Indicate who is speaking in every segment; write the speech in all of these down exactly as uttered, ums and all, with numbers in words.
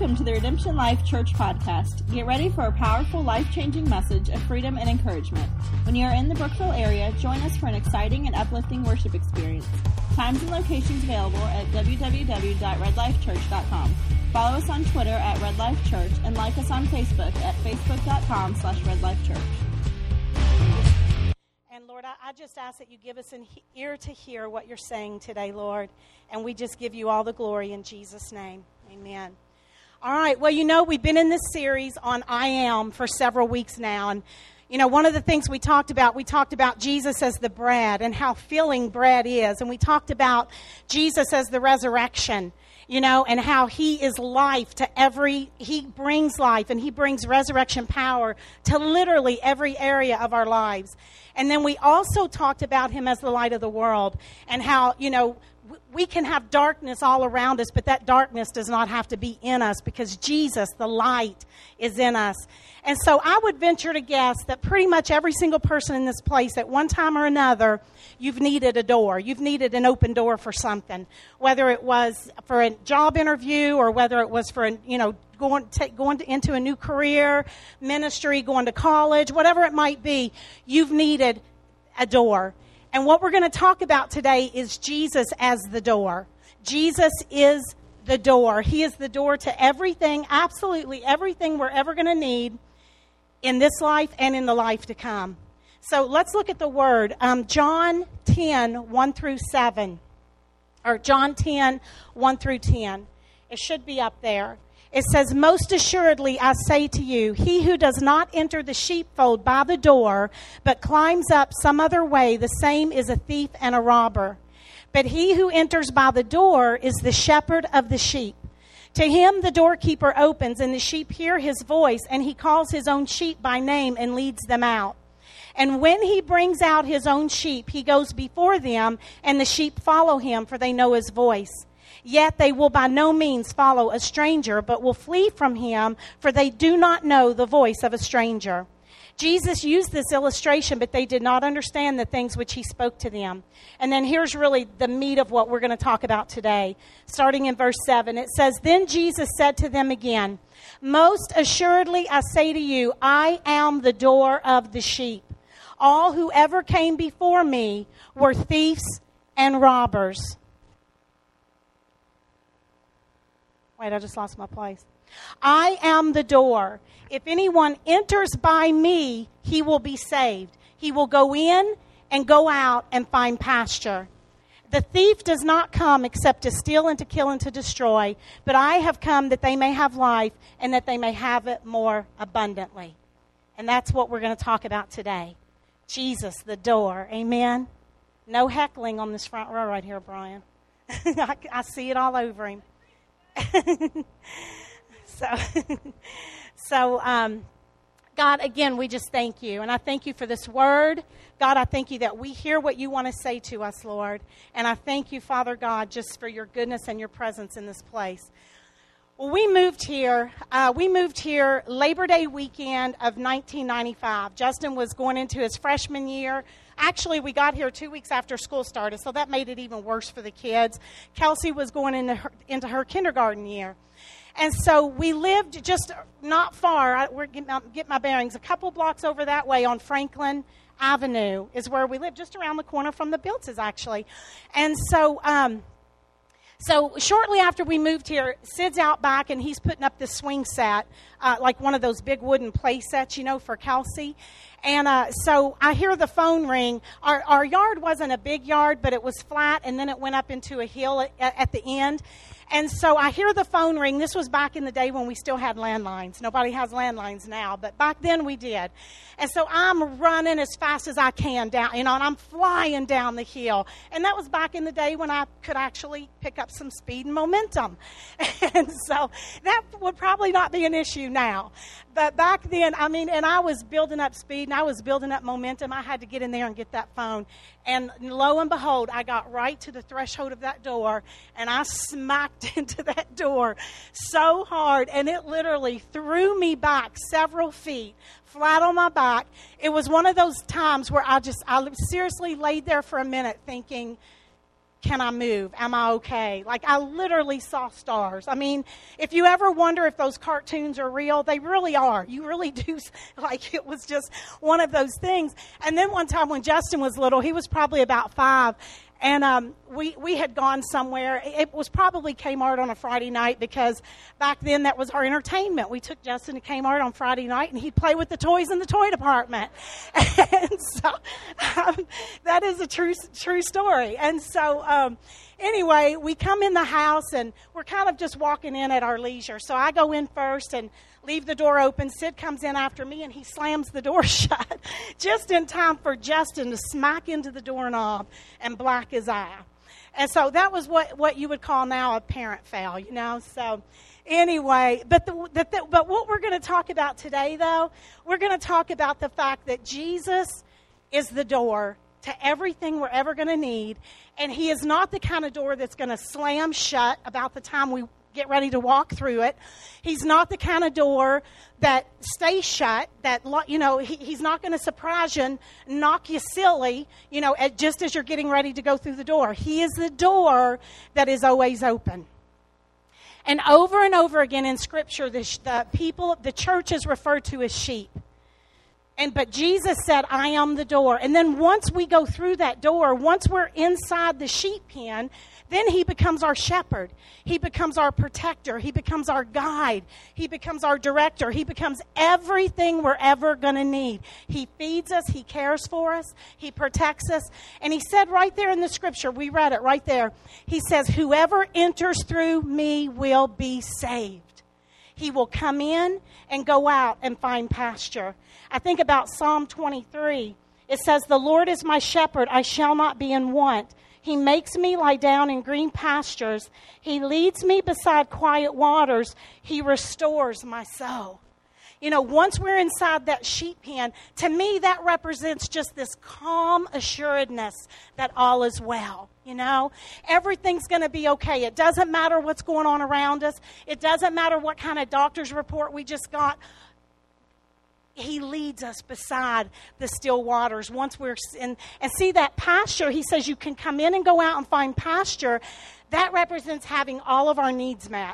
Speaker 1: Welcome to the Redemption Life Church podcast. Get ready for a powerful, life-changing message of freedom and encouragement. When you are in the Brookville area, join us for an exciting and uplifting worship experience. Times and locations available at w w w dot red life church dot com. Follow us on Twitter at Red Life Church and like us on Facebook at facebook dot com slash red life church.
Speaker 2: And Lord, I, I just ask that you give us an he- ear to hear what you're saying today, Lord. And we just give you all the glory in Jesus' name. Amen. All right. Well, you know, we've been in this series on I Am for several weeks now. And, you know, one of the things we talked about, we talked about Jesus as the bread and how filling bread is. And we talked about Jesus as the resurrection, you know, and how he is life to every, he brings life and he brings resurrection power to literally every area of our lives. And then we also talked about him as the light of the world and how, you know, we can have darkness all around us, but that darkness does not have to be in us because Jesus, the light, is in us. And so I would venture to guess that pretty much every single person in this place at one time or another, you've needed a door. You've needed an open door for something, whether it was for a job interview or whether it was for, a, you know, going, to, going to, into a new career, ministry, going to college, whatever it might be, you've needed a door. And what we're going to talk about today is Jesus as the door. Jesus is the door. He is the door to everything, absolutely everything we're ever going to need in this life and in the life to come. So let's look at the word. Um, John ten, one through seven. Or John ten, one through ten. It should be up there. It says, "Most assuredly I say to you, he who does not enter the sheepfold by the door, but climbs up some other way, the same is a thief and a robber. But he who enters by the door is the shepherd of the sheep. To him the doorkeeper opens, and the sheep hear his voice, and he calls his own sheep by name and leads them out. And when he brings out his own sheep, he goes before them, and the sheep follow him, for they know his voice. Yet they will by no means follow a stranger, but will flee from him, for they do not know the voice of a stranger." Jesus used this illustration, but they did not understand the things which he spoke to them. And then here's really the meat of what we're going to talk about today. Starting in verse seven, it says, "Then Jesus said to them again, 'Most assuredly I say to you, I am the door of the sheep. All who ever came before me were thieves and robbers.'" Wait, I just lost my place. "I am the door. If anyone enters by me, he will be saved. He will go in and go out and find pasture. The thief does not come except to steal and to kill and to destroy, but I have come that they may have life and that they may have it more abundantly." And that's what we're going to talk about today. Jesus, the door. Amen? No heckling on this front row right here, Brian. I, I see it all over him. so, so um, God, again, we just thank you. And I thank you for this word. God, I thank you that we hear what you want to say to us, Lord. And I thank you, Father God, just for your goodness and your presence in this place. Well, we moved here. Uh, we moved here Labor Day weekend of nineteen ninety-five. Justin was going into his freshman year. Actually, we got here two weeks after school started, so that made it even worse for the kids. Kelsey was going into her, into her kindergarten year. And so we lived just not far. I, we're getting my, get my bearings. A couple blocks over that way on Franklin Avenue is where we live, just around the corner from the Biltzes, actually. And so... Um, So shortly after we moved here, Sid's out back, and he's putting up this swing set, uh, like one of those big wooden play sets, you know, for Kelsey. And uh, so I hear the phone ring. Our, our yard wasn't a big yard, but it was flat, and then it went up into a hill at, at the end. And so I hear the phone ring. This was back in the day when we still had landlines. Nobody has landlines now, but back then we did. And so I'm running as fast as I can down, you know, and I'm flying down the hill. And that was back in the day when I could actually pick up some speed and momentum. And so that would probably not be an issue now. But back then, I mean, and I was building up speed and I was building up momentum. I had to get in there and get that phone. And lo and behold, I got right to the threshold of that door, and I smacked into that door so hard, and it literally threw me back several feet, flat on my back. It was one of those times where I just, I seriously laid there for a minute thinking, can I move? Am I okay? Like, I literally saw stars. I mean, if you ever wonder if those cartoons are real, they really are. You really do. Like, it was just one of those things. And then one time when Justin was little, he was probably about five, and um, we, we had gone somewhere. It was probably Kmart on a Friday night, because back then that was our entertainment. We took Justin to Kmart on Friday night, and he'd play with the toys in the toy department. And so um, that is a true true story. And so um, anyway, we come in the house, and we're kind of just walking in at our leisure. So I go in first and leave the door open. Sid comes in after me, and he slams the door shut just in time for Justin to smack into the doorknob and black his eye. And so that was what, what you would call now a parent fail, you know. So anyway, but the, the, the, but what we're going to talk about today, though, we're going to talk about the fact that Jesus is the door to everything we're ever going to need, and he is not the kind of door that's going to slam shut about the time we get ready to walk through it. He's not the kind of door that stays shut, that, you know, he, he's not going to surprise you and knock you silly, you know, at, just as you're getting ready to go through the door. He is the door that is always open. And over and over again in Scripture, the, the people, the church is referred to as sheep. And but Jesus said, I am the door. And then once we go through that door, once we're inside the sheep pen, then he becomes our shepherd. He becomes our protector. He becomes our guide. He becomes our director. He becomes everything we're ever going to need. He feeds us. He cares for us. He protects us. And he said right there in the Scripture, we read it right there. He says, whoever enters through me will be saved. He will come in and go out and find pasture. I think about Psalm twenty-three. It says, the Lord is my shepherd. I shall not be in want. He makes me lie down in green pastures. He leads me beside quiet waters. He restores my soul. You know, once we're inside that sheep pen, to me that represents just this calm assuredness that all is well. You know, everything's going to be okay. It doesn't matter what's going on around us. It doesn't matter what kind of doctor's report we just got. He leads us beside the still waters. Once we're in, and see that pasture, he says you can come in and go out and find pasture. That represents having all of our needs met.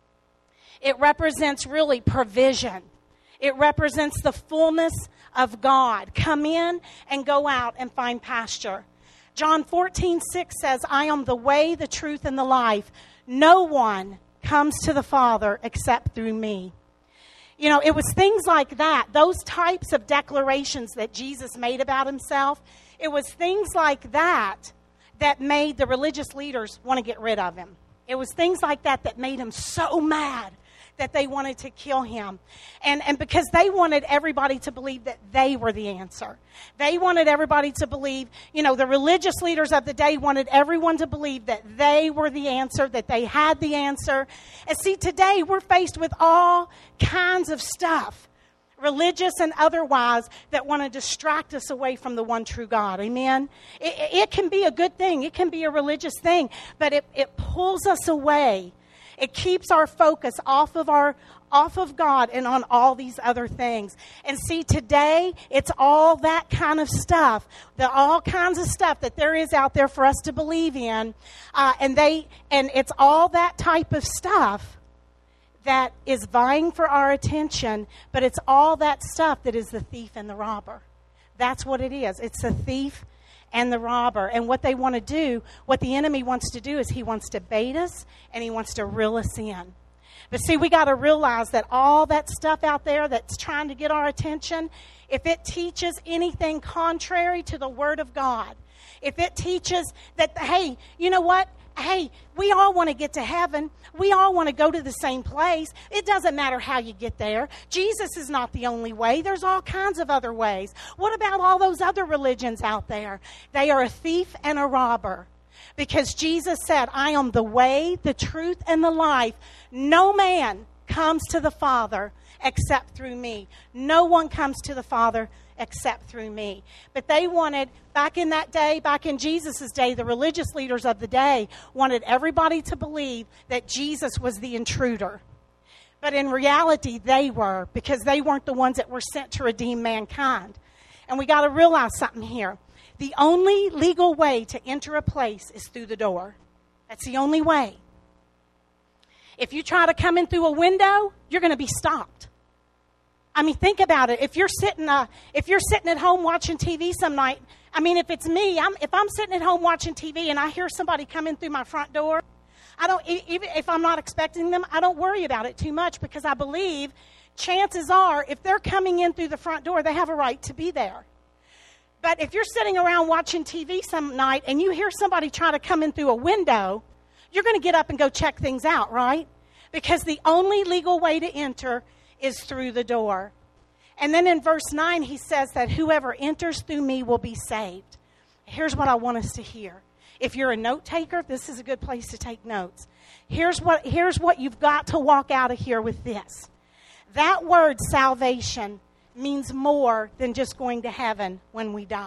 Speaker 2: It represents really provision. It represents the fullness of God. Come in and go out and find pasture. John fourteen six says, I am the way, the truth, and the life. No one comes to the Father except through me. You know, it was things like that, those types of declarations that Jesus made about himself. It was things like that that made the religious leaders want to get rid of him. It was things like that that made him so mad that they wanted to kill him. And, and because they wanted everybody to believe that they were the answer. They wanted everybody to believe, you know, the religious leaders of the day wanted everyone to believe that they were the answer, that they had the answer. And see, today we're faced with all kinds of stuff, religious and otherwise, that want to distract us away from the one true God. Amen? It, it can be a good thing. It can be a religious thing, but it, it pulls us away. It keeps our focus off of our off of God and on all these other things. And see, today, it's all that kind of stuff, the all kinds of stuff that there is out there for us to believe in. Uh, and they and it's all that type of stuff that is vying for our attention, but it's all that stuff that is the thief and the robber. That's what it is. It's the thief and the robber. And what they want to do, what the enemy wants to do is he wants to bait us and he wants to reel us in. But see, we got to realize that all that stuff out there that's trying to get our attention, if it teaches anything contrary to the Word of God, if it teaches that, hey, you know what? Hey, we all want to get to heaven. We all want to go to the same place. It doesn't matter how you get there. Jesus is not the only way. There's all kinds of other ways. What about all those other religions out there? They are a thief and a robber. Because Jesus said, I am the way, the truth, and the life. No man comes to the Father except through me. No one comes to the Father except through me. But they wanted, back in that day, back in Jesus' day, the religious leaders of the day wanted everybody to believe that Jesus was the intruder. But in reality, they were, because they weren't the ones that were sent to redeem mankind. And we got to realize something here. The only legal way to enter a place is through the door. That's the only way. If you try to come in through a window, you're going to be stopped. I mean, think about it. If you're sitting, uh, if you're sitting at home watching T V some night, I mean, if it's me, I'm, if I'm sitting at home watching T V and I hear somebody come in through my front door, I don't, even if I'm not expecting them, I don't worry about it too much, because I believe chances are if they're coming in through the front door, they have a right to be there. But if you're sitting around watching T V some night and you hear somebody try to come in through a window, you're going to get up and go check things out, right? Because the only legal way to enter is through the door. And then in verse nine, he says that whoever enters through me will be saved. Here's what I want us to hear. If you're a note taker, this is a good place to take notes. Here's what, here's what you've got to walk out of here with this. That word salvation means more than just going to heaven when we die.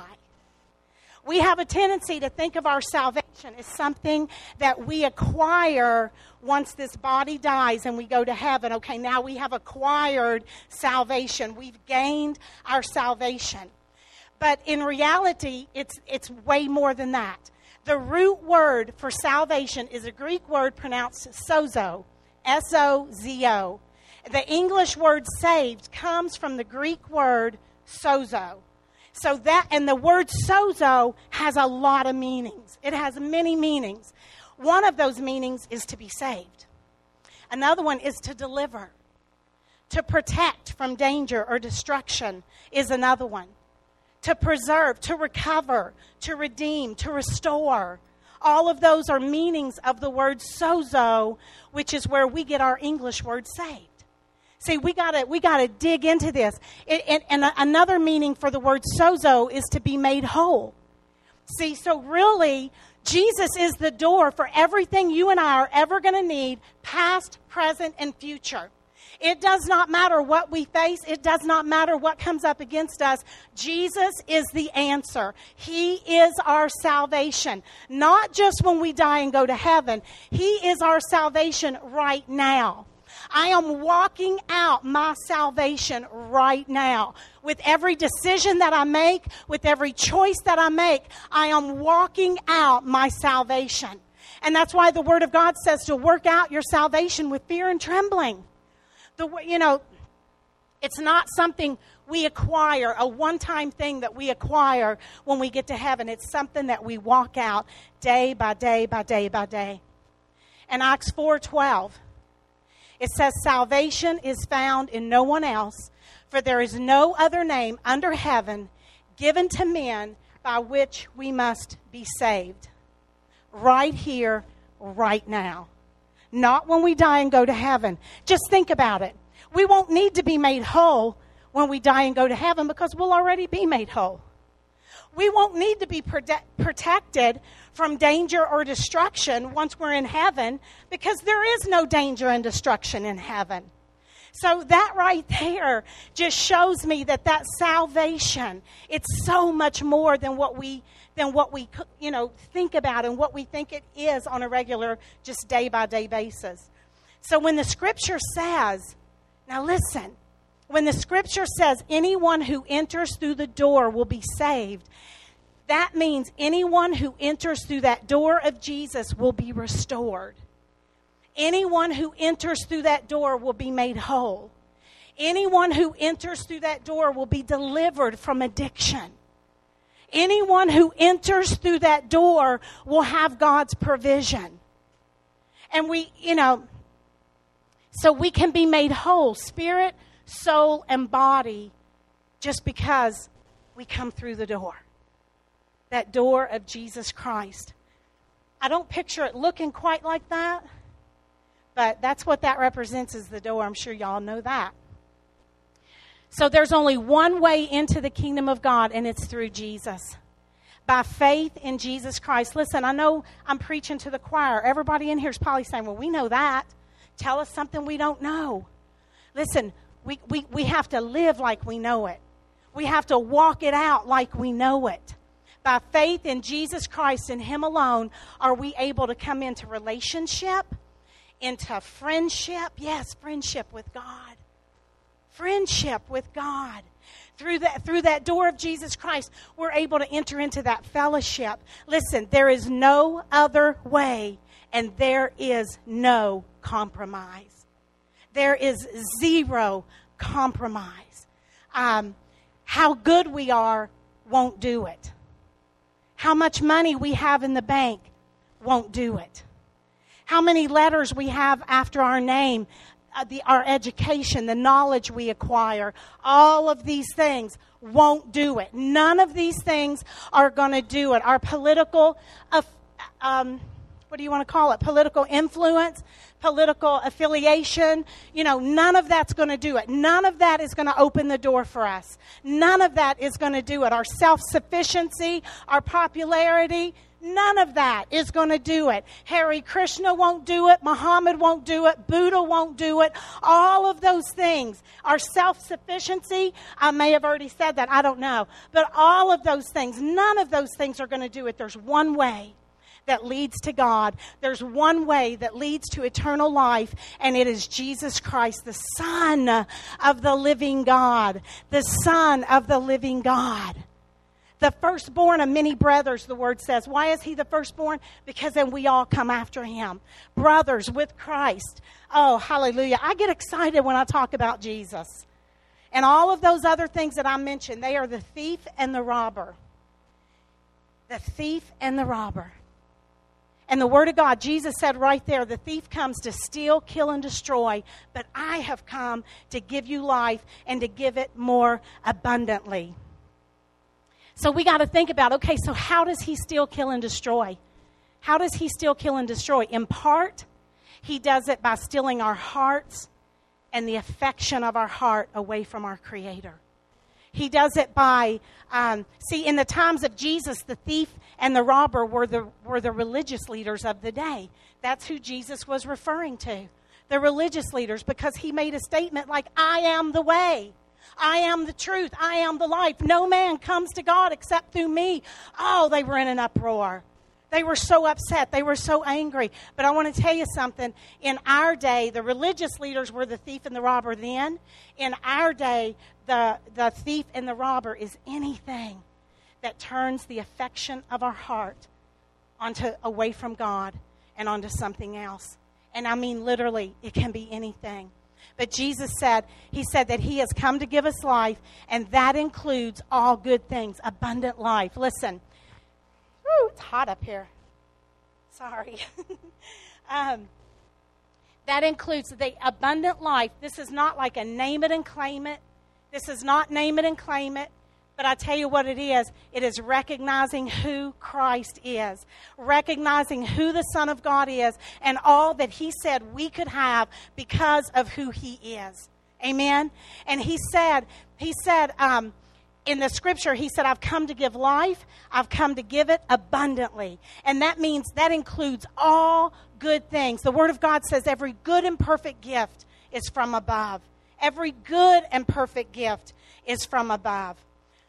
Speaker 2: We have a tendency to think of our salvation as something that we acquire once this body dies and we go to heaven. Okay, now we have acquired salvation. We've gained our salvation. But in reality, it's it's way more than that. The root word for salvation is a Greek word pronounced sozo, S O Z O. The English word saved comes from the Greek word sozo. So that, and the word sozo has a lot of meanings. It has many meanings. One of those meanings is to be saved. Another one is to deliver. To protect from danger or destruction is another one. To preserve, to recover, to redeem, to restore. All of those are meanings of the word sozo, which is where we get our English word saved. See, we gotta we gotta dig into this. It, it, and another meaning for the word sozo is to be made whole. See, so really, Jesus is the door for everything you and I are ever going to need, past, present, and future. It does not matter what we face. It does not matter what comes up against us. Jesus is the answer. He is our salvation. Not just when we die and go to heaven. He is our salvation right now. I am walking out my salvation right now. With every decision that I make, with every choice that I make, I am walking out my salvation. And that's why the Word of God says to work out your salvation with fear and trembling. The, you know, it's not something we acquire, a one-time thing that we acquire when we get to heaven. It's something that we walk out day by day by day by day. In Acts four twelve, it says, salvation is found in no one else, for there is no other name under heaven given to men by which we must be saved. Right here, right now. Not when we die and go to heaven. Just think about it. We won't need to be made whole when we die and go to heaven because we'll already be made whole. We won't need to be prote- protected from danger or destruction once we're in heaven because there is no danger and destruction in heaven. So that right there just shows me that that salvation, it's so much more than what we than what we you know think about and what we think it is on a regular, just day by day basis. So when the Scripture says, now listen, when the Scripture says anyone who enters through the door will be saved, that means anyone who enters through that door of Jesus will be restored. Anyone who enters through that door will be made whole. Anyone who enters through that door will be delivered from addiction. Anyone who enters through that door will have God's provision. And we, you know, so we can be made whole, spirit, soul, and body, just because we come through the door. That door of Jesus Christ. I don't picture it looking quite like that, but that's what that represents, is the door. I'm sure y'all know that. So there's only one way into the kingdom of God, and it's through Jesus. By faith in Jesus Christ. Listen, I know I'm preaching to the choir. Everybody in here is probably saying, well, we know that. Tell us something we don't know. Listen, we, we, we have to live like we know it. We have to walk it out like we know it. By faith in Jesus Christ and Him alone are we able to come into relationship, into friendship. Yes, friendship with God. Friendship with God. Through that, through that door of Jesus Christ, we're able to enter into that fellowship. Listen, there is no other way, and there is no compromise. There is zero compromise. Um, how good we are won't do it. How much money we have in the bank won't do it. How many letters we have after our name, uh, the, our education, the knowledge we acquire, all of these things won't do it. None of these things are going to do it. Our political, uh, um, what do you want to call it? Political influence, political affiliation, you know, none of that's going to do it. None of that is going to open the door for us. None of that is going to do it. Our self-sufficiency, our popularity, none of that is going to do it. Hare Krishna won't do it. Muhammad won't do it. Buddha won't do it. All of those things. Our self-sufficiency, I may have already said that, I don't know. But all of those things, none of those things are going to do it. There's one way that leads to God. There's one way that leads to eternal life, and it is Jesus Christ, the Son of the living God. The Son of the living God. The firstborn of many brothers, the word says. Why is he the firstborn? Because then we all come after him. Brothers with Christ. Oh, hallelujah. I get excited when I talk about Jesus. And all of those other things that I mentioned, they are the thief and the robber. The thief and the robber. And the Word of God, Jesus said right there, the thief comes to steal, kill, and destroy, but I have come to give you life and to give it more abundantly. So we got to think about, okay, so how does he steal, kill, and destroy? How does he steal, kill, and destroy? In part, he does it by stealing our hearts and the affection of our heart away from our Creator. He does it by, um, see, in the times of Jesus, the thief and the robber were the were the religious leaders of the day. That's who Jesus was referring to, the religious leaders, because he made a statement like, I am the way, I am the truth, I am the life. No man comes to God except through me. Oh, they were in an uproar. They were so upset. They were so angry. But I want to tell you something. In our day, the religious leaders were the thief and the robber then. In our day, the, the thief and the robber is anything that turns the affection of our heart onto away from God and onto something else. And I mean literally, it can be anything. But Jesus said, he said that he has come to give us life, and that includes all good things, abundant life. Listen. Woo, it's hot up here. Sorry. um, that includes the abundant life. This is not like a name it and claim it. This is not name it and claim it. But I tell you what it is. It is recognizing who Christ is. Recognizing who the Son of God is. And all that he said we could have because of who he is. Amen? And he said, he said, um, in the scripture, he said, I've come to give life. I've come to give it abundantly. And that means that includes all good things. The Word of God says every good and perfect gift is from above. Every good and perfect gift is from above.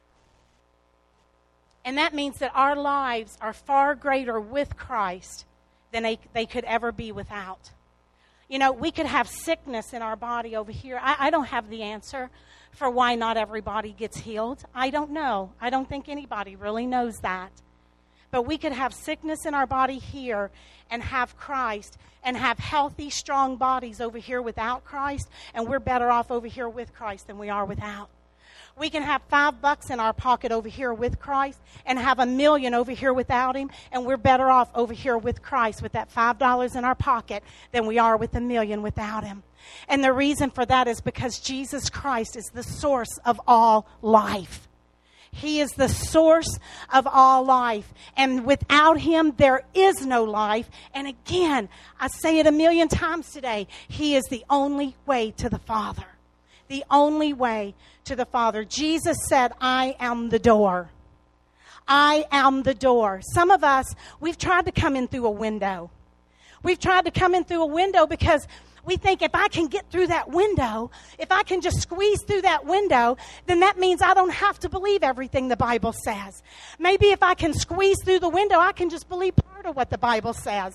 Speaker 2: And that means that our lives are far greater with Christ than they, they could ever be without. You know, we could have sickness in our body over here. I, I don't have the answer for why not everybody gets healed. I don't know. I don't think anybody really knows that. But we could have sickness in our body here and have Christ and have healthy, strong bodies over here without Christ, and we're better off over here with Christ than we are without. We can have five bucks in our pocket over here with Christ and have a million over here without him, and we're better off over here with Christ with that five dollars in our pocket than we are with a million without him. And the reason for that is because Jesus Christ is the source of all life. He is the source of all life. And without him, there is no life. And again, I say it a million times today, he is the only way to the Father. The only way to the Father. Jesus said, I am the door. I am the door. Some of us, we've tried to come in through a window. We've tried to come in through a window because we think if I can get through that window, if I can just squeeze through that window, then that means I don't have to believe everything the Bible says. Maybe if I can squeeze through the window, I can just believe part of what the Bible says.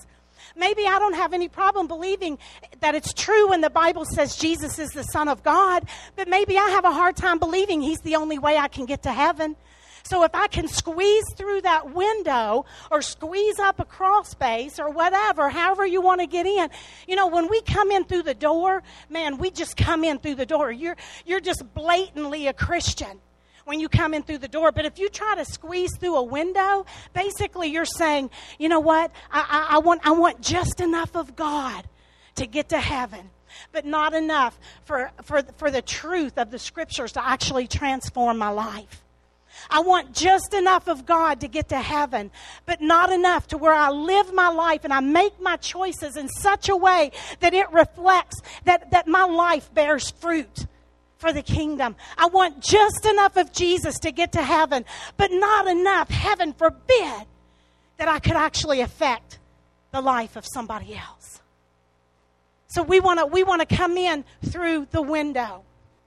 Speaker 2: Maybe I don't have any problem believing that it's true when the Bible says Jesus is the Son of God, but maybe I have a hard time believing he's the only way I can get to heaven. So if I can squeeze through that window or squeeze up a crawl space or whatever, however you want to get in, you know, when we come in through the door, man, we just come in through the door. You're, you're just blatantly a Christian when you come in through the door. But if you try to squeeze through a window, basically you're saying, you know what, I, I, I want I want just enough of God to get to heaven, but not enough for, for, for the truth of the Scriptures to actually transform my life. I want just enough of God to get to heaven, but not enough to where I live my life and I make my choices in such a way that it reflects, that, that my life bears fruit for the kingdom. I want just enough of Jesus to get to heaven, but not enough, heaven forbid, that I could actually affect the life of somebody else. So we want to we want to come in through the window.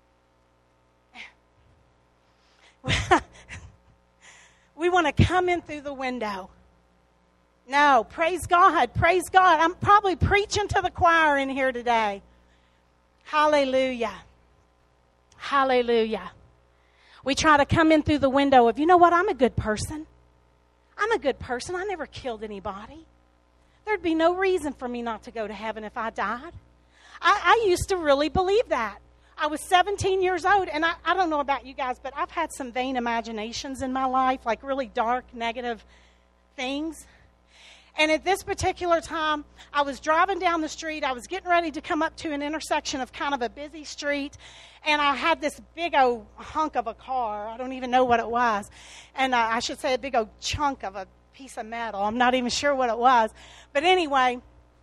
Speaker 2: We want to come in through the window. No, praise God, praise God. I'm probably preaching to the choir in here today. Hallelujah. Hallelujah. We try to come in through the window of, you know what, I'm a good person. I'm a good person. I never killed anybody. There'd be no reason for me not to go to heaven if I died. I, I used to really believe that. I was seventeen years old, and I, I don't know about you guys, but I've had some vain imaginations in my life, like really dark, negative things. And at this particular time, I was driving down the street. I was getting ready to come up to an intersection of kind of a busy street, and I had this big old hunk of a car. I don't even know what it was. And uh, I should say a big old chunk of a piece of metal. I'm not even sure what it was. But anyway,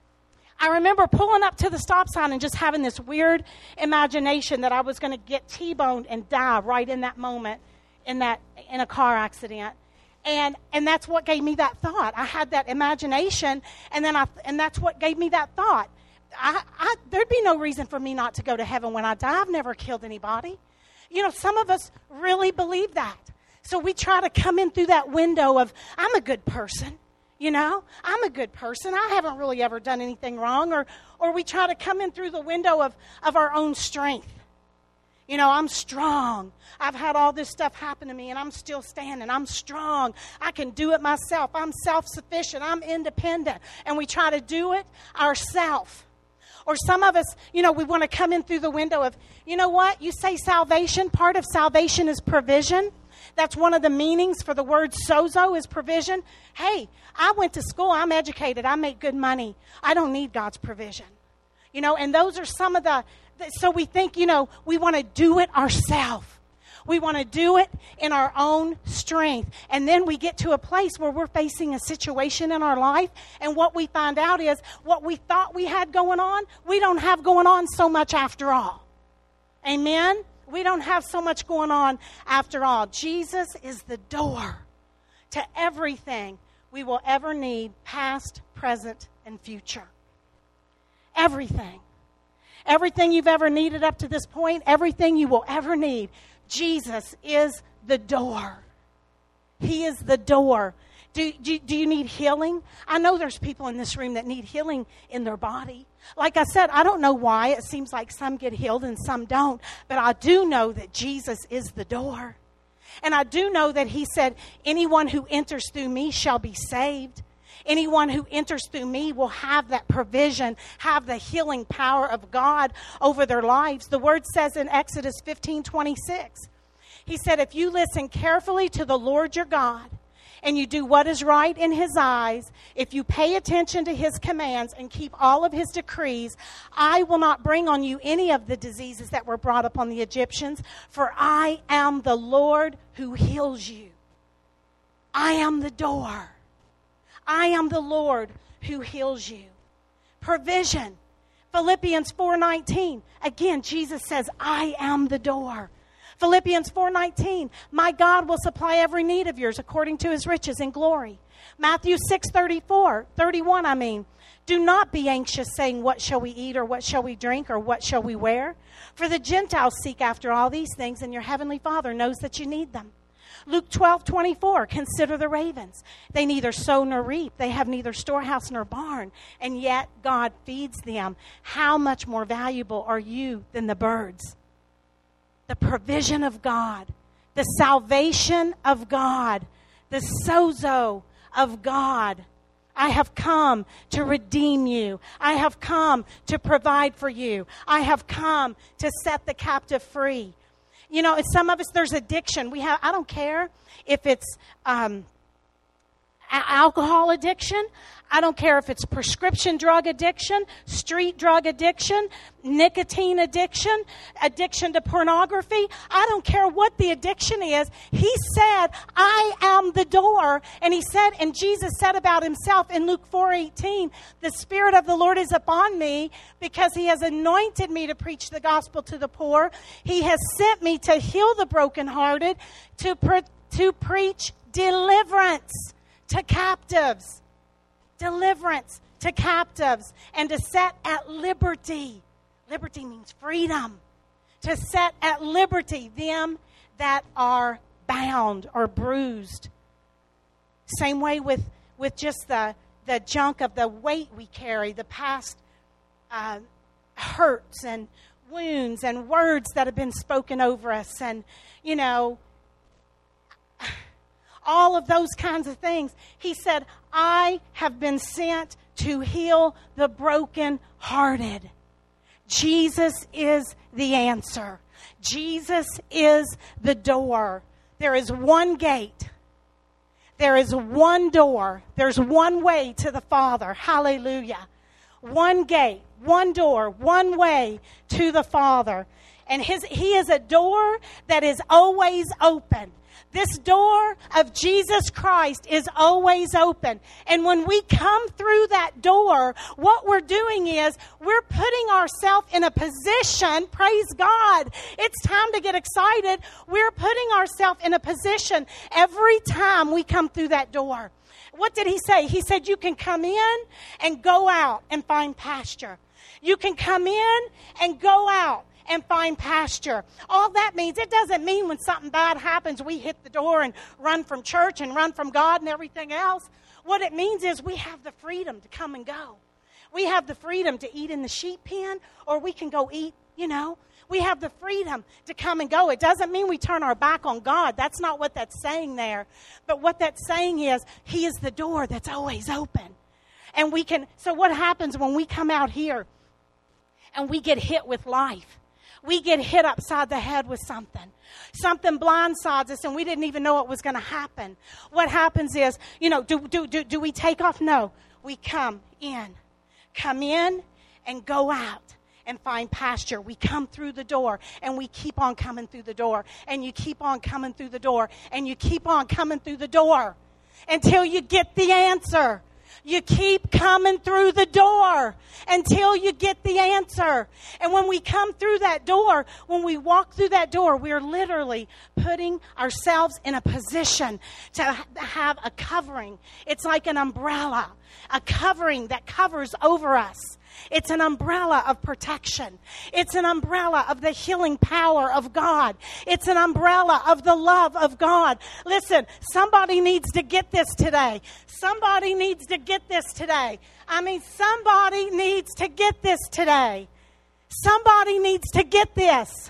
Speaker 2: I remember pulling up to the stop sign and just having this weird imagination that I was going to get T-boned and die right in that moment in that in a car accident. And and that's what gave me that thought. I had that imagination, and then I and that's what gave me that thought. I, I there'd be no reason for me not to go to heaven when I die. I've never killed anybody. You know, some of us really believe that. So we try to come in through that window of, I'm a good person. You know, I'm a good person. I haven't really ever done anything wrong. Or or we try to come in through the window of, of our own strength. You know, I'm strong. I've had all this stuff happen to me, and I'm still standing. I'm strong. I can do it myself. I'm self-sufficient. I'm independent. And we try to do it ourselves. Or some of us, you know, we want to come in through the window of, you know what? You say salvation. Part of salvation is provision. That's one of the meanings for the word sozo is provision. Hey, I went to school. I'm educated. I make good money. I don't need God's provision. You know, and those are some of the, so we think, you know, we want to do it ourselves. We want to do it in our own strength. And then we get to a place where we're facing a situation in our life, and what we find out is what we thought we had going on, we don't have going on so much after all. Amen? We don't have so much going on after all. Jesus is the door to everything we will ever need, past, present, and future. Everything. Everything you've ever needed up to this point, everything you will ever need. Jesus is the door. He is the door. Do, do, do you need healing? I know there's people in this room that need healing in their body. Like I said, I don't know why. It seems like some get healed and some don't. But I do know that Jesus is the door. And I do know that he said, anyone who enters through me shall be saved. Anyone who enters through me will have that provision, have the healing power of God over their lives. The word says in Exodus fifteen twenty-six, he said, if you listen carefully to the Lord your God, and you do what is right in his eyes, if you pay attention to his commands and keep all of his decrees, I will not bring on you any of the diseases that were brought upon the Egyptians, for I am the Lord who heals you. I am the door. I am the Lord who heals you. Provision. Philippians four nineteen. Again, Jesus says, I am the door. Philippians four nineteen, my God will supply every need of yours according to his riches in glory. Matthew six thirty-four, thirty-one, I mean, do not be anxious saying, what shall we eat or what shall we drink or what shall we wear? For the Gentiles seek after all these things, and your heavenly Father knows that you need them. Luke twelve twenty-four, consider the ravens. They neither sow nor reap. They have neither storehouse nor barn, and yet God feeds them. How much more valuable are you than the birds? The provision of God, the salvation of God, the sozo of God. I have come to redeem you. I have come to provide for you. I have come to set the captive free. You know, some of us, there's addiction. We have, I don't care if it's um, a- alcohol addiction. I don't care if it's prescription drug addiction, street drug addiction, nicotine addiction, addiction to pornography. I don't care what the addiction is. He said, I am the door. And he said, and Jesus said about himself in Luke four eighteen, the Spirit of the Lord is upon me because he has anointed me to preach the gospel to the poor. He has sent me to heal the brokenhearted, to, pre- to preach deliverance to captives. Deliverance to captives, and to set at liberty. Liberty means freedom. To set at liberty them that are bound or bruised. Same way with, with just the, the junk of the weight we carry, the past uh, hurts and wounds and words that have been spoken over us, and, you know, all of those kinds of things. He said, I have been sent to heal the brokenhearted. Jesus is the answer. Jesus is the door. There is one gate. There is one door. There's one way to the Father. Hallelujah. One gate, one door, one way to the Father. And his, he is a door that is always open. This door of Jesus Christ is always open. And when we come through that door, what we're doing is we're putting ourselves in a position, praise God. It's time to get excited. We're putting ourselves in a position every time we come through that door. What did he say? He said you can come in and go out and find pasture. You can come in and go out and find pasture. All that means, it doesn't mean when something bad happens, we hit the door and run from church and run from God and everything else. What it means is we have the freedom to come and go. We have the freedom to eat in the sheep pen, or we can go eat, you know. We have the freedom to come and go. It doesn't mean we turn our back on God. That's not what that's saying there. But what that's saying is he is the door that's always open. And we can, so what happens when we come out here and we get hit with life? We get hit upside the head with something. Something blindsides us and we didn't even know what was going to happen. What happens is, you know, do, do, do, do we take off? No. We come in. Come in and go out and find pasture. We come through the door and we keep on coming through the door. And you keep on coming through the door. And you keep on coming through the door until you get the answer. You keep coming through the door until you get the answer. And when we come through that door, when we walk through that door, we're literally putting ourselves in a position to have a covering. It's like an umbrella, a covering that covers over us. It's an umbrella of protection. It's an umbrella of the healing power of God. It's an umbrella of the love of God. Listen, somebody needs to get this today. Somebody needs to get this today. I mean, somebody needs to get this today. Somebody needs to get this.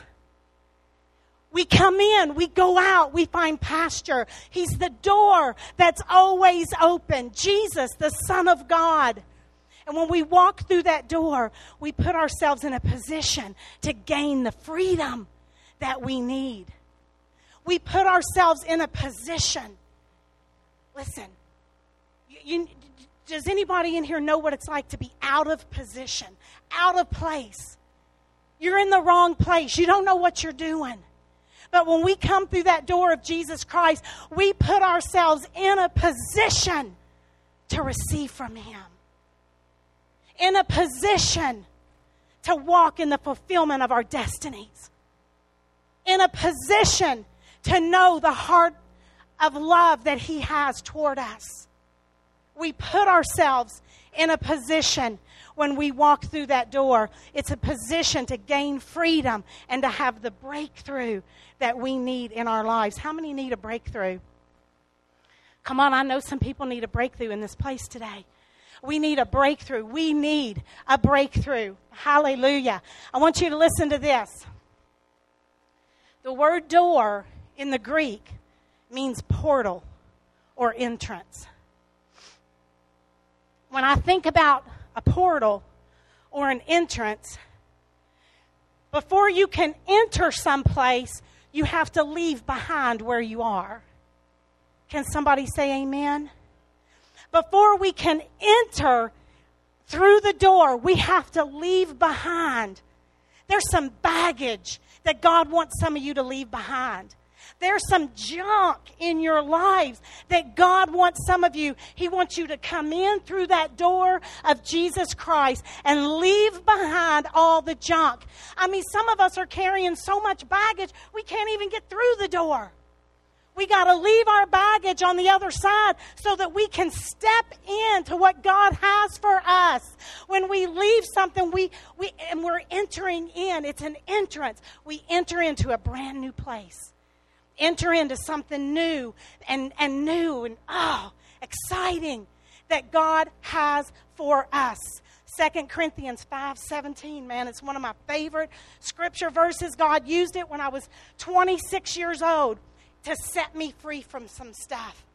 Speaker 2: We come in, we go out, we find pasture. He's the door that's always open. Jesus, the Son of God. And when we walk through that door, we put ourselves in a position to gain the freedom that we need. We put ourselves in a position. Listen, you, you, does anybody in here know what it's like to be out of position, out of place? You're in the wrong place. You don't know what you're doing. But when we come through that door of Jesus Christ, we put ourselves in a position to receive from him. In a position to walk in the fulfillment of our destinies. In a position to know the heart of love that he has toward us. We put ourselves in a position when we walk through that door. It's a position to gain freedom and to have the breakthrough that we need in our lives. How many need a breakthrough? Come on, I know some people need a breakthrough in this place today. We need a breakthrough. We need a breakthrough. Hallelujah. I want you to listen to this. The word door in the Greek means portal or entrance. When I think about a portal or an entrance, before you can enter someplace, you have to leave behind where you are. Can somebody say amen? Before we can enter through the door, we have to leave behind. There's some baggage that God wants some of you to leave behind. There's some junk in your lives that God wants some of you. He wants you to come in through that door of Jesus Christ and leave behind all the junk. I mean, some of us are carrying so much baggage, we can't even get through the door. We got to leave our baggage on the other side so that we can step into what God has for us. When we leave something, we, we and we're entering in. It's an entrance. We enter into a brand new place. Enter into something new and, and new and, oh, exciting that God has for us. Second Corinthians five seventeen, man, it's one of my favorite scripture verses. God used it when I was twenty-six years old to set me free from some stuff.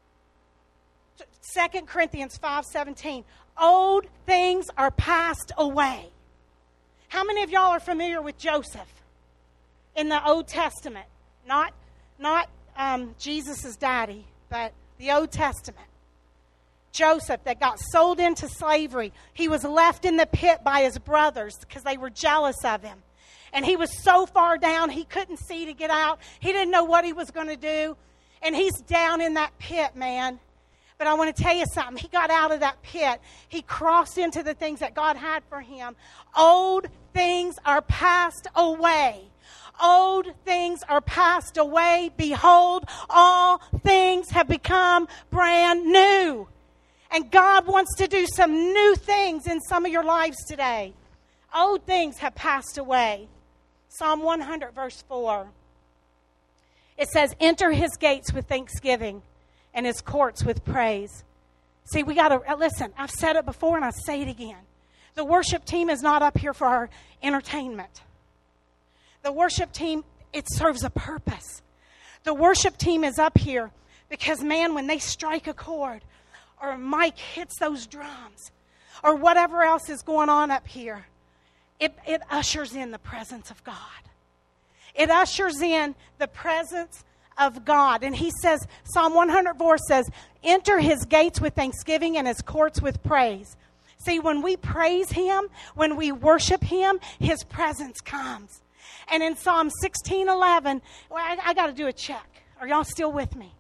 Speaker 2: Second Corinthians five seventeen, old things are passed away. How many of y'all are familiar with Joseph in the Old Testament? Not, not um, Jesus' daddy, but the Old Testament. Joseph that got sold into slavery. He was left in the pit by his brothers because they were jealous of him. And he was so far down, he couldn't see to get out. He didn't know what he was going to do. And he's down in that pit, man. But I want to tell you something. He got out of that pit. He crossed into the things that God had for him. Old things are passed away. Old things are passed away. Behold, all things have become brand new. And God wants to do some new things in some of your lives today. Old things have passed away. Psalm one hundred, verse four. It says, enter his gates with thanksgiving and his courts with praise. See, we got to, listen, I've said it before and I say it again. The worship team is not up here for our entertainment. The worship team, it serves a purpose. The worship team is up here because, man, when they strike a chord or Mike hits those drums or whatever else is going on up here, It, it ushers in the presence of God. It ushers in the presence of God. And he says, Psalm one hundred four says, enter his gates with thanksgiving and his courts with praise. See, when we praise him, when we worship him, his presence comes. And in Psalm sixteen eleven, well, I, I got to do a check. Are y'all still with me?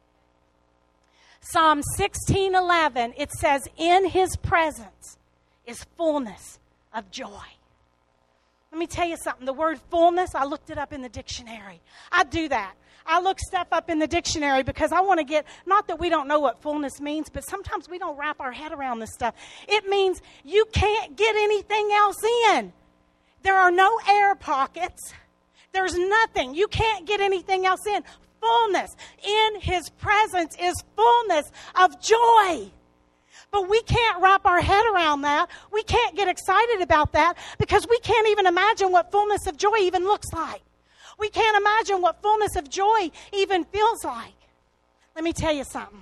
Speaker 2: Psalm sixteen eleven, it says, in his presence is fullness of joy. Let me tell you something. The word fullness, I looked it up in the dictionary. I do that. I look stuff up in the dictionary because I want to get, not that we don't know what fullness means, but sometimes we don't wrap our head around this stuff. It means you can't get anything else in. There are no air pockets. There's nothing. You can't get anything else in. Fullness. In his presence is fullness of joy. But we can't wrap our head around that. We can't get excited about that because we can't even imagine what fullness of joy even looks like. We can't imagine what fullness of joy even feels like. Let me tell you something.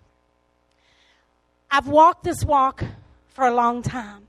Speaker 2: I've walked this walk for a long time.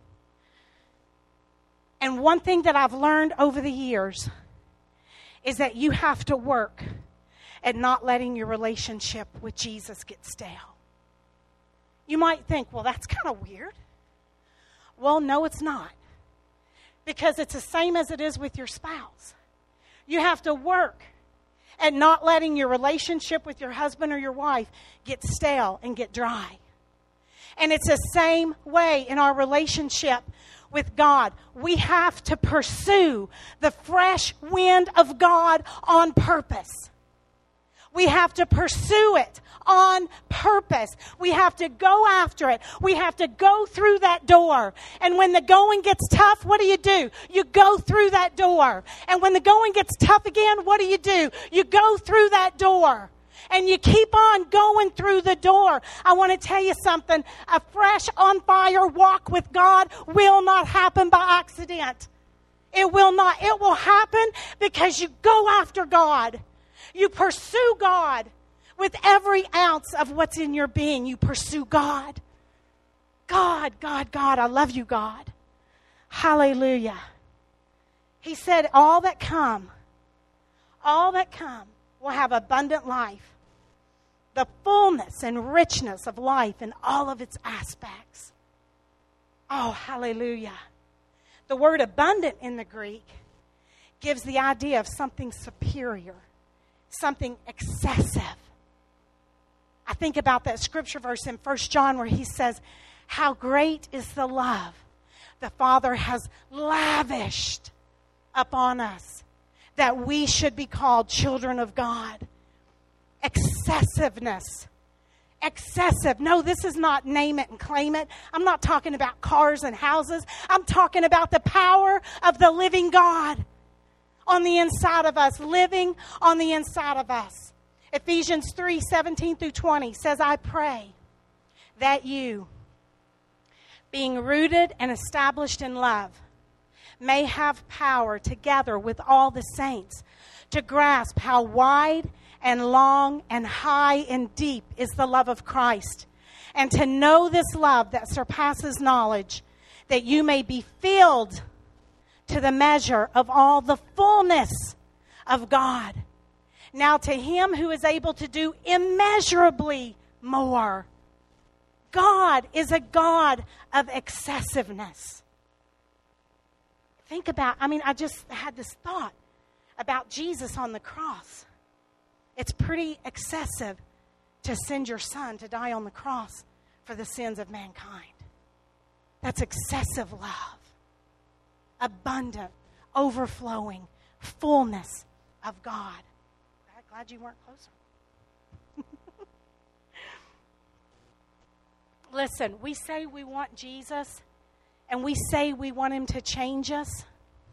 Speaker 2: And one thing that I've learned over the years is that you have to work at not letting your relationship with Jesus get stale. You might think, well, that's kind of weird. Well, no, it's not. Because it's the same as it is with your spouse. You have to work at not letting your relationship with your husband or your wife get stale and get dry. And it's the same way in our relationship with God. We have to pursue the fresh wind of God on purpose. We have to pursue it on purpose. We have to go after it. We have to go through that door. And when the going gets tough, what do you do? You go through that door. And when the going gets tough again, what do you do? You go through that door. And you keep on going through the door. I want to tell you something. A fresh, on fire walk with God will not happen by accident. It will not. It will happen because you go after God. You pursue God with every ounce of what's in your being. You pursue God. God, God, God. I love you, God. Hallelujah. He said, all that come, all that come will have abundant life. The fullness and richness of life in all of its aspects. Oh, hallelujah. The word abundant in the Greek gives the idea of something superior, something excessive. I think about that scripture verse in First John where he says, how great is the love the Father has lavished upon us that we should be called children of God. Excessiveness. Excessive. No, this is not name it and claim it. I'm not talking about cars and houses. I'm talking about the power of the living God on the inside of us, living on the inside of us. Ephesians three, seventeen through twenty says, I pray that you, being rooted and established in love, may have power together with all the saints to grasp how wide and long and high and deep is the love of Christ, and to know this love that surpasses knowledge, that you may be filled to the measure of all the fullness of God. Now to him who is able to do immeasurably more. God is a God of excessiveness. Think about, I mean, I just had this thought about Jesus on the cross. It's pretty excessive to send your son to die on the cross for the sins of mankind. That's excessive love. Abundant, overflowing, fullness of God. I'm glad you weren't closer. Listen, we say we want Jesus, and we say we want him to change us.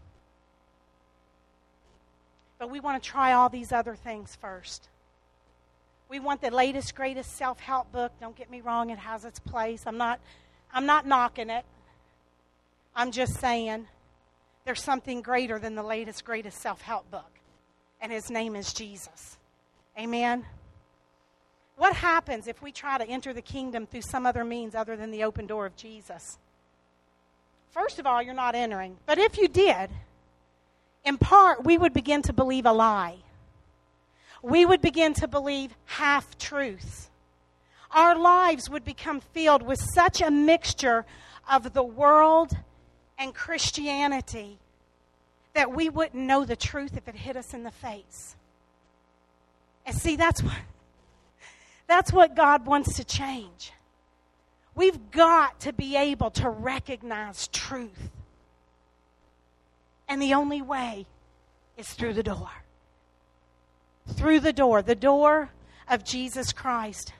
Speaker 2: But we want to try all these other things first. We want the latest, greatest self-help book. Don't get me wrong, it has its place. I'm not, I'm not knocking it. I'm just saying there's something greater than the latest, greatest self-help book. And his name is Jesus. Amen? What happens if we try to enter the kingdom through some other means other than the open door of Jesus? First of all, you're not entering. But if you did, in part, we would begin to believe a lie. We would begin to believe half-truths. Our lives would become filled with such a mixture of the world and Christianity that we wouldn't know the truth if it hit us in the face. And see, that's what, that's what God wants to change. We've got to be able to recognize truth. And the only way is through the door. Through the door. The door of Jesus Christ.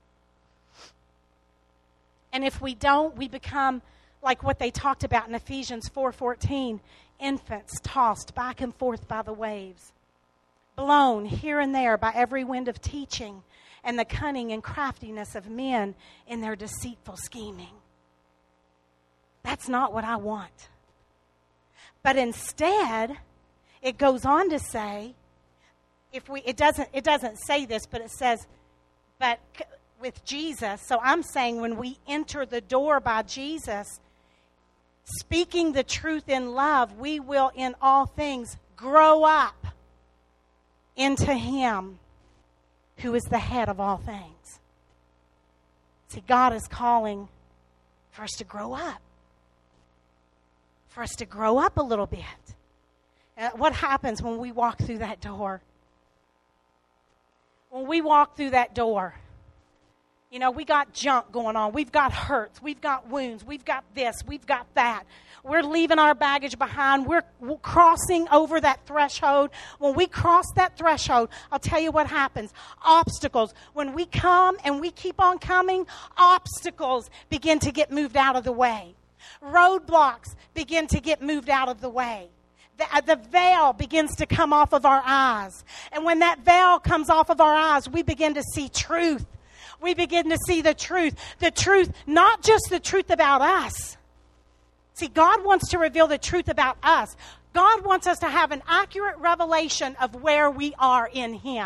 Speaker 2: And if we don't, we become like what they talked about in Ephesians four fourteen. Infants tossed back and forth by the waves. Blown here and there by every wind of teaching and the cunning and craftiness of men in their deceitful scheming. That's not what I want. But instead, it goes on to say, if we, it doesn't, it doesn't say this, but it says, but with Jesus, so I'm saying when we enter the door by Jesus, speaking the truth in love, we will in all things grow up into him who is the head of all things. See, God is calling for us to grow up. For us to grow up a little bit. Uh, what happens when we walk through that door? When we walk through that door, You know, we got junk going on. We've got hurts. We've got wounds. We've got this. We've got that. We're leaving our baggage behind. We're crossing over that threshold. When we cross that threshold, I'll tell you what happens. Obstacles. When we come and we keep on coming, obstacles begin to get moved out of the way. Roadblocks begin to get moved out of the way. The, the veil begins to come off of our eyes. And when that veil comes off of our eyes, we begin to see truth. We begin to see the truth. The truth, not just the truth about us. See, God wants to reveal the truth about us. God wants us to have an accurate revelation of where we are in Him.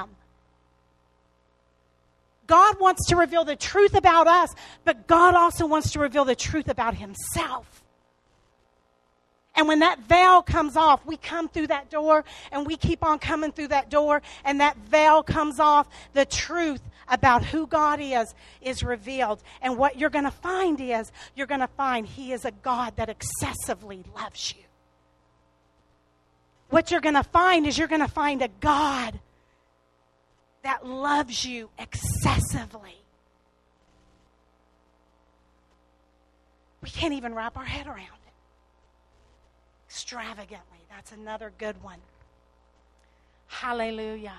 Speaker 2: God wants to reveal the truth about us, but God also wants to reveal the truth about Himself. And when that veil comes off, we come through that door and we keep on coming through that door, and that veil comes off, the truth about who God is is revealed. And what you're going to find is, you're going to find He is a God that excessively loves you. What you're going to find is you're going to find a God that loves you excessively. We can't even wrap our head around it. Extravagantly. That's another good one. Hallelujah.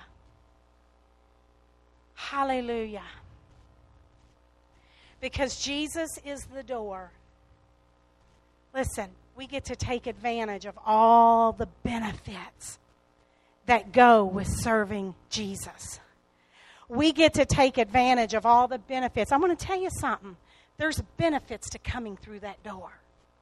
Speaker 2: Hallelujah. Because Jesus is the door. Listen, we get to take advantage of all the benefits that go with serving Jesus. We get to take advantage of all the benefits. I'm going to tell you something. There's benefits to coming through that door.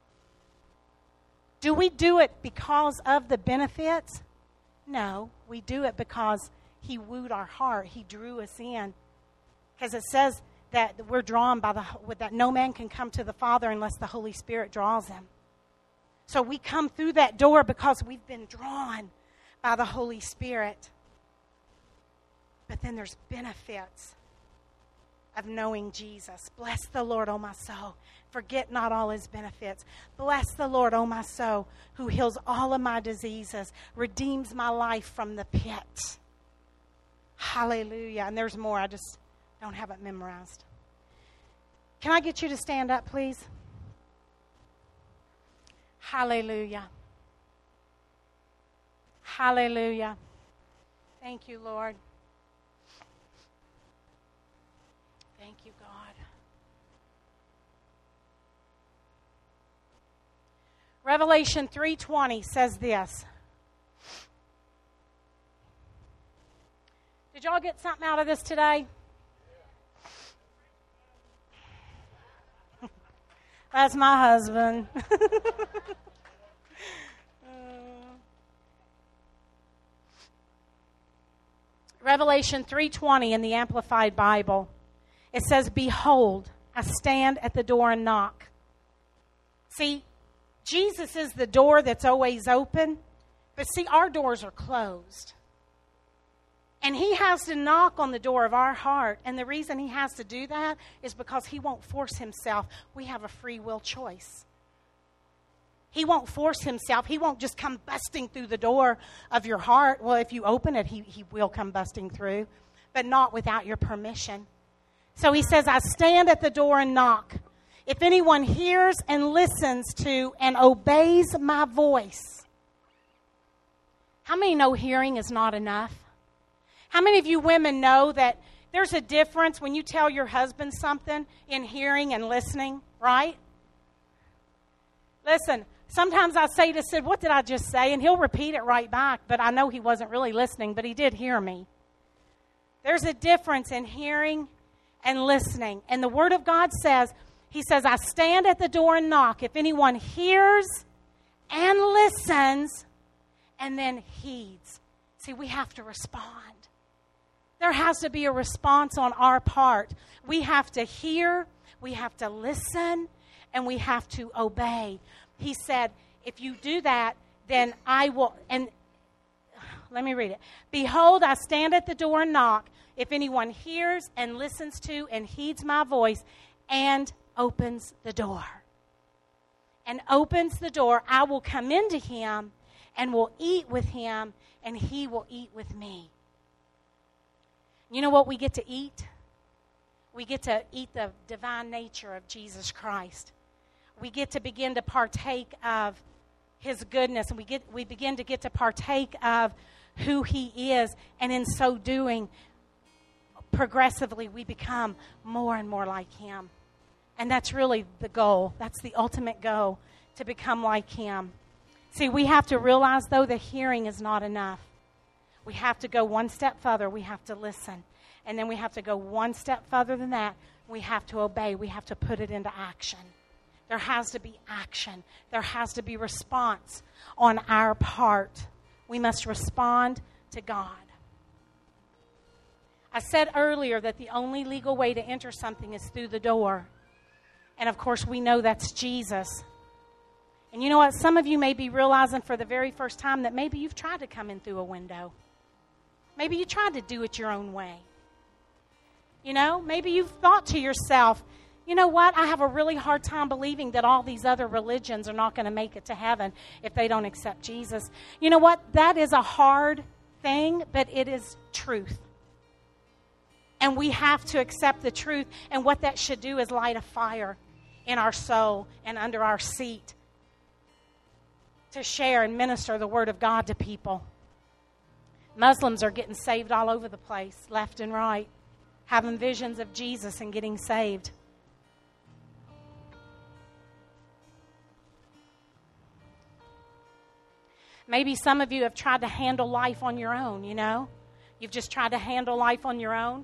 Speaker 2: Do we do it because of the benefits? No, we do it because He wooed our heart. He drew us in. Because it says that we're drawn by the, that no man can come to the Father unless the Holy Spirit draws him. So we come through that door because we've been drawn by the Holy Spirit. But then there's benefits of knowing Jesus. Bless the Lord, O my soul. Forget not all His benefits. Bless the Lord, O my soul, who heals all of my diseases, redeems my life from the pit. Hallelujah. And there's more. I just don't have it memorized. Can I get you to stand up, please? Hallelujah. Hallelujah. Thank you, Lord. Thank you, God. Revelation three twenty says this. Did y'all get something out of this today? That's my husband. Revelation three twenty in the Amplified Bible. It says, "Behold, I stand at the door and knock." See, Jesus is the door that's always open. But see, our doors are closed. And He has to knock on the door of our heart. And the reason He has to do that is because He won't force Himself. We have a free will choice. He won't force Himself. He won't just come busting through the door of your heart. Well, if you open it, He, he will come busting through. But not without your permission. So He says, "I stand at the door and knock. If anyone hears and listens to and obeys my voice." How many know hearing is not enough? How many of you women know that there's a difference when you tell your husband something in hearing and listening, right? Listen, sometimes I say to Sid, "What did I just say?" And he'll repeat it right back, but I know he wasn't really listening, but he did hear me. There's a difference in hearing and listening. And the Word of God says, He says, "I stand at the door and knock. If anyone hears and listens and then heeds." See, we have to respond. There has to be a response on our part. We have to hear, we have to listen, and we have to obey. He said, if you do that, then I will, and let me read it. "Behold, I stand at the door and knock. If anyone hears and listens to and heeds my voice and opens the door. And opens the door, I will come into him and will eat with him, and he will eat with me." You know what we get to eat? We get to eat the divine nature of Jesus Christ. We get to begin to partake of his goodness, and we get we begin to get to partake of who he is, and in so doing, progressively we become more and more like him. And that's really the goal. That's the ultimate goal, to become like him. See, we have to realize, though, that hearing is not enough. We have to go one step further. We have to listen. And then we have to go one step further than that. We have to obey. We have to put it into action. There has to be action. There has to be response on our part. We must respond to God. I said earlier that the only legal way to enter something is through the door. And, of course, we know that's Jesus. And you know what? Some of you may be realizing for the very first time that maybe you've tried to come in through a window. Maybe you tried to do it your own way. You know, maybe you've thought to yourself, you know what? I have a really hard time believing that all these other religions are not going to make it to heaven if they don't accept Jesus. You know what? That is a hard thing, but it is truth. And we have to accept the truth. And what that should do is light a fire in our soul and under our seat to share and minister the word of God to people. Muslims are getting saved all over the place, left and right, having visions of Jesus and getting saved. Maybe some of you have tried to handle life on your own, you know. You've just tried to handle life on your own.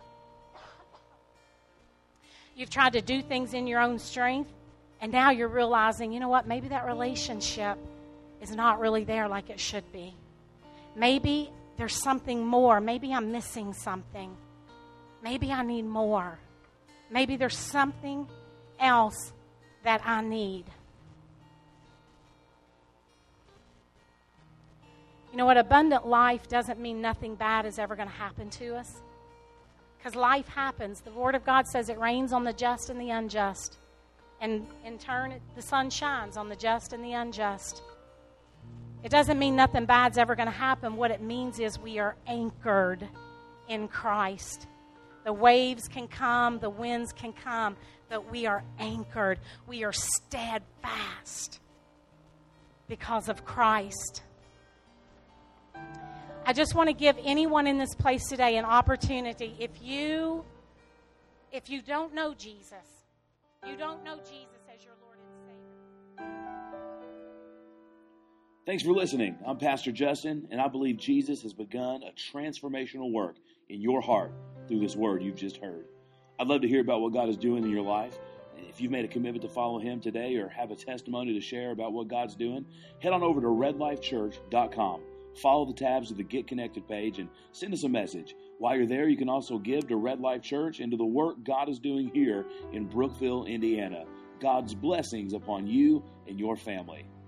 Speaker 2: You've tried to do things in your own strength. And now you're realizing, you know what, maybe that relationship is not really there like it should be. Maybe there's something more. Maybe I'm missing something. Maybe I need more. Maybe there's something else that I need. You know what? Abundant life doesn't mean nothing bad is ever going to happen to us. Because life happens. The Word of God says it rains on the just and the unjust. And in turn, the sun shines on the just and the unjust. It doesn't mean nothing bad's ever going to happen. What it means is we are anchored in Christ. The waves can come, the winds can come, but we are anchored. We are steadfast because of Christ. I just want to give anyone in this place today an opportunity. If you, if you don't know Jesus, you don't know Jesus as your Lord and Savior.
Speaker 3: Thanks for listening. I'm Pastor Justin, and I believe Jesus has begun a transformational work in your heart through this word you've just heard. I'd love to hear about what God is doing in your life. If you've made a commitment to follow Him today or have a testimony to share about what God's doing, head on over to red life church dot com. Follow the tabs of the Get Connected page and send us a message. While you're there, you can also give to Red Life Church and to the work God is doing here in Brookville, Indiana. God's blessings upon you and your family.